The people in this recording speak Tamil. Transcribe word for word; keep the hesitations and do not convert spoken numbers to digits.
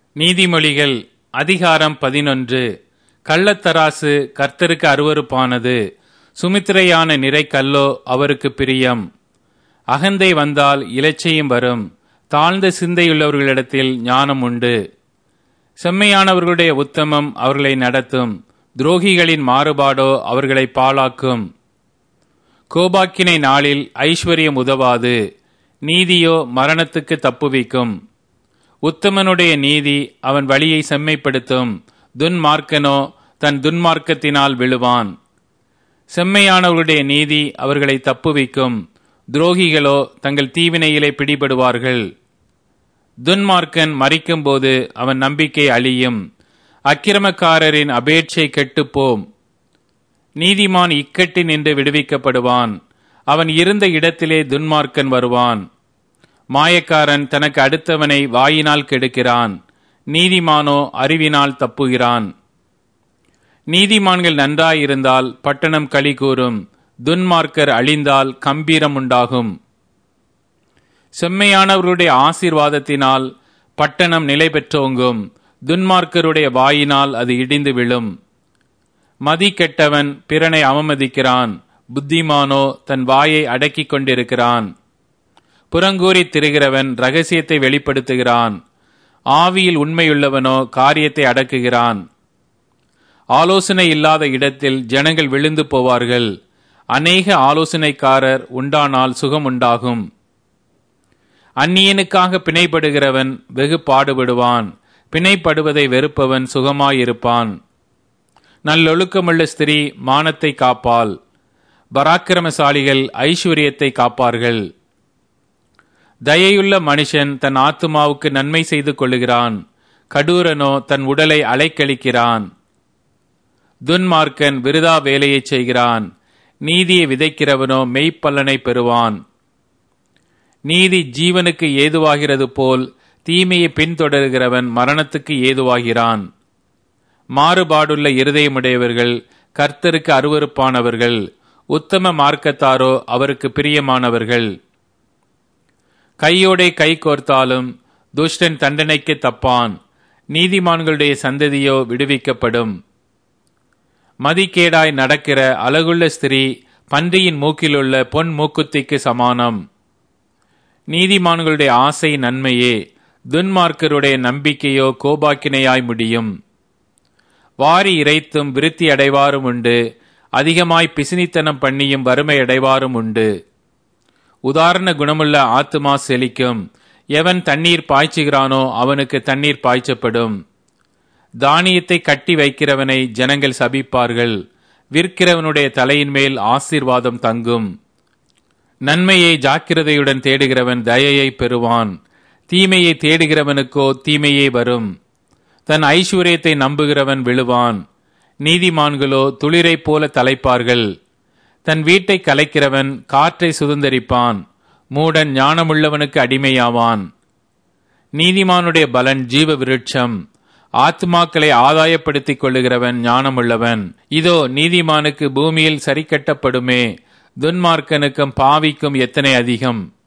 நீதிமொழிகள் அதிகாரம் பதினொன்று. கள்ளத்தராசு கர்த்தருக்கு அருவருப்பானது, சுமித்திரையான நிறை கல்லோ அவருக்கு பிரியம். அகந்தை வந்தால் இலச்சையும் வரும், தாழ்ந்த சிந்தையுள்ளவர்களிடத்தில் ஞானம் உண்டு. செம்மையானவர்களுடைய உத்தமம் அவர்களை நடத்தும், துரோகிகளின் மாறுபாடோ அவர்களை பாழாக்கும். கோபாக்கினை நாளில் ஐஸ்வர்யம் உதவாது, நீதியோ மரணத்துக்கு தப்புவிக்கும். உத்தமனுடைய நீதி அவன் வழியை செம்மைப்படுத்தும், துன்மார்க்கனோ தன் துன்மார்க்கத்தினால் விழுவான். செம்மையானவர்களுடைய நீதி அவர்களை தப்புவிக்கும், துரோகிகளோ தங்கள் தீவினையிலே பிடிபடுவார்கள். துன்மார்க்கன் மரிக்கும்போது அவன் நம்பிக்கை அழியும், அக்கிரமக்காரரின் அபேட்சை கெட்டுப்போம். நீதிமான் இக்கட்டில் நின்று விடுவிக்கப்படுவான், அவன் இருந்த இடத்திலே துன்மார்க்கன் வருவான். மாயக்காரன் தனக்கு அடுத்தவனை வாயினால் கெடுக்கிறான், நீதிமானோ அறிவினால் தப்புகிறான். நீதிமான்கள் நன்றாயிருந்தால் பட்டணம் களி கூறும், துன்மார்க்கர் அழிந்தால் கம்பீரம் உண்டாகும். செம்மையானவர்களுடைய ஆசீர்வாதத்தினால் பட்டணம் நிலை பெற்றோங்கும், துன்மார்க்கருடைய வாயினால் அது இடிந்து விழும். மதி கெட்டவன் பிறனை அவமதிக்கிறான், புத்திமானோ தன் வாயை அடக்கிக் கொண்டிருக்கிறான். புறங்கூறி திரிகிறவன் இரகசியத்தை வெளிப்படுத்துகிறான், ஆவியில் உண்மையுள்ளவனோ காரியத்தை அடக்குகிறான். ஆலோசனை இல்லாத இடத்தில் ஜனங்கள் விழுந்து போவார்கள், அநேக ஆலோசனைக்காரர் உண்டானால் சுகம் உண்டாகும். அந்நியனுக்காக பிணைப்படுகிறவன் வெகு பாடுபடுவான், பிணைப்படுவதை வெறுப்பவன் சுகமாயிருப்பான். நல்லொழுக்கமுள்ள ஸ்திரீ மானத்தை காப்பாள், பராக்கிரமசாலிகள் ஐஸ்வர்யத்தை காப்பார்கள். தயையுள்ள மனுஷன் தன் ஆத்துமாவுக்கு நன்மை செய்து கொள்ளுகிறான், கடூரனோ தன் உடலை அலைக்கழிக்கிறான். துன்மார்க்கன் விருதா வேலையை செய்கிறான், நீதியை விதைக்கிறவனோ மெய்ப்பலனை பெறுவான். நீதி ஜீவனுக்கு ஏதுவாகிறது போல் தீமையை பின்தொடர்கிறவன் மரணத்துக்கு ஏதுவாகிறான். மாறுபாடுள்ள இருதயமுடையவர்கள் கர்த்தருக்கு அருவருப்பானவர்கள், உத்தம மார்க்கத்தாரோ அவருக்கு பிரியமானவர்கள். கையோடே கை கோர்த்தாலும் துஷ்டன் தண்டனைக்கு தப்பான், நீதிமான்களுடைய சந்ததியோ விடுவிக்கப்படும். மதிக்கேடாய் நடக்கிற அழகுள்ள ஸ்திரீ பன்றியின் மூக்கிலுள்ள பொன் மூக்குத்திக்கு சமானம். நீதிமான்களுடைய ஆசை நன்மையே, துன்மார்க்கருடைய நம்பிக்கையோ கோபாக்கினையாய் முடியும். வாரி இறைத்தும் விருத்தி அடைவாரும் உண்டு, அதிகமாய் பிசினித்தனம் பண்ணியும் வறுமை அடைவாரும் உண்டு. உதாரண குணமுள்ள ஆத்துமா செழிக்கும், எவன் தண்ணீர் பாய்ச்சுகிறானோ அவனுக்கு தண்ணீர் பாய்ச்சப்படும். தானியத்தை கட்டி வைக்கிறவனை ஜனங்கள் சபிப்பார்கள், விற்கிறவனுடைய தலையின் மேல் ஆசீர்வாதம் தங்கும். நன்மையை ஜாக்கிரதையுடன் தேடுகிறவன் தயையை பெறுவான், தீமையை தேடுகிறவனுக்கோ தீமையே வரும். தன் ஐஸ்வர்யத்தை நம்புகிறவன் விழுவான், நீதிமான்களோ துளிரை போல தலைப்பார்கள். தன் வீட்டை கலைக்கிறவன் காற்றை சுதந்தரிப்பான், மூடன் ஞானமுள்ளவனுக்கு அடிமையாவான். நீதிமானுடைய பலன் ஜீவ விருட்சம், ஆத்மாக்களை ஆதாயப்படுத்திக் கொள்ளுகிறவன் ஞானமுள்ளவன். இதோ நீதிமானுக்கு பூமியில் சரி கட்டப்படுமே, துன்மார்க்கனுக்கும் பாவிக்கும் எத்தனை அதிகம்.